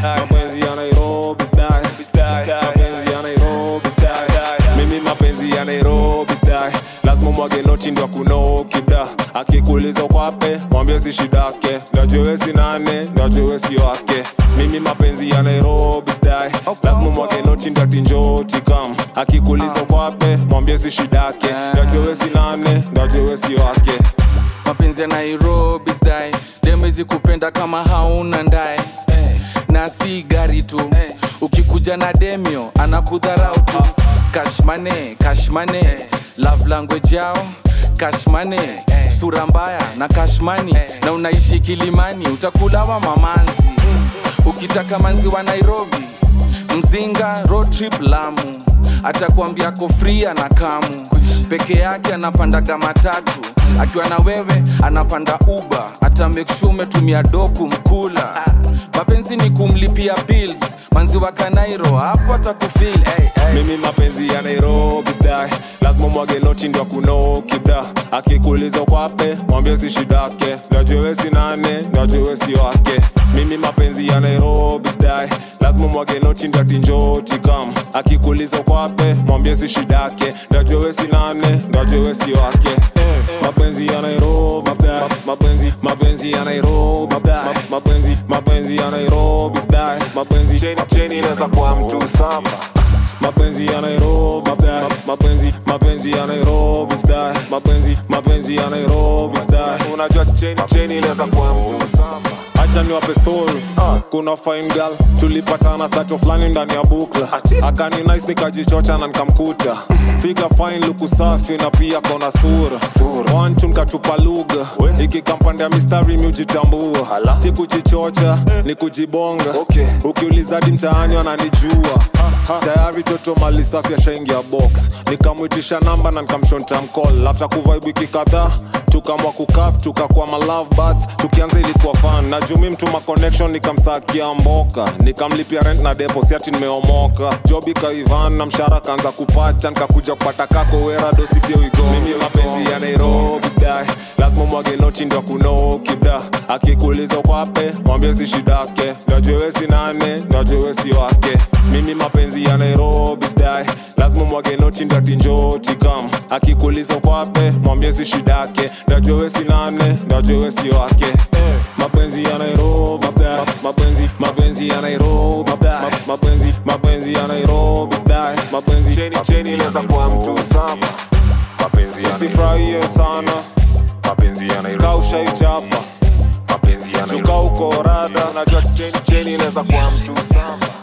mapenzi ya Nairobi style, mapenzi ya Nairobi style. Mimi mapenzi ya Nairobi style, lazima mwage noti ndio kunoki bra. Akikuuliza kwape, mwambie si shidake. Najua wewe si nane, najua wewe si wake. Mimi mapenzi ya Nairobi style, lazima mwage noti ndio tinjoti kam. Akikuuliza kwape, mwambie si shidake. Najua wewe si nane, najua wewe si wake. Mapenzi ya Nairobi style, demezi kupenda kama hauna ndai. Na si gari tu, ukikuja na demio anakudharau tu. Cash money, love language yao cash money, sura mbaya na cash money. Na unaishi Kilimani, utakulawa mamanzi. Ukitaka manzi wa Nairobi, Mzinga, road trip Lamu. Atakwambia ako free na kamu. Peke yake anapandaga matatu, akiwa na wewe anapanda Uber. Ata make sure umetumia doku mkula. Mapenzi ni kumlipia bills, manzi wa Kanairo hapo atakufeel. Mimi mapenzi ya Nairobi style, lazima mwage noti ndio kunoki bra. Akikuuliza kwape, mwambie si shidake. Najua wewe si nane, najua wewe si wake. Mimi mapenzi ya Nairobi style, lazima mwage noti ndio tinjoti kam. Akikuuliza kwape, mwambie si shidake. Najua wewe si nane, najua wewe si wake. Mapenzi ya Nairobi style, mapenzi ya Nairobi style, mapenzi ya Nairobi style, mapenzi cheni inaweza kwa mtu saba. Mapenzi ya Nairobi style, mapenzi ya Nairobi style, mapenzi ya Nairobi style. Unajua cheni inaweza kwa mtu saba. Acha niwape story. Kuna fine girl tulipatana sato flani ndani ya bukla. Akani nice nikajichocha na nikamkuta. Fika fine look safi na pia kona sura. One two nikatupa lugha. Iki kampande ya mistari miujitambua. Si kujichocha ni kujibonga. Ukiuliza hadi mtaani wananijua. Tayari toto mali safi ashaingia box. Nikamuitisha namba na nikamshonta mcall. After kuvibe wiki kadhaa tukamwa kukaf, tukakuwa ma love buds. Tukianza ilikuwa fun, na jumi mtu ma connection nikamsakia mboka. Nikamlipia rent na depo, si ati nimeomoka. Jobi kaivan na mshara kaanza kupata. Nikakuja kupata kako wera dosi pia we go. Mimi mapenzi ya Nairobi style, lazima mwage noti ndio kunoki bra. Akikuuliza kwape, mwambie si shidake. Najua wewe si nane, najua wewe si wake. Mimi mapenzi ya Nairobi style, lazima mwage noti ndio tinjoti kam. Akikuuliza kwape, mwambie si shidake. Najua wewe si nane, najua wewe si wake. Mapenzi ya Nairobi style, mapenzi ya Nairobi style, mapenzi ya Nairobi style, mapenzi cheni inaweza kwa mtu saba. Mapenzi ya usifurahie sana, mapenzi ya Nairobi kausha ichapa, mapenzi ya Nairobi uko rada. Najua cheni inaweza kwa mtu saba.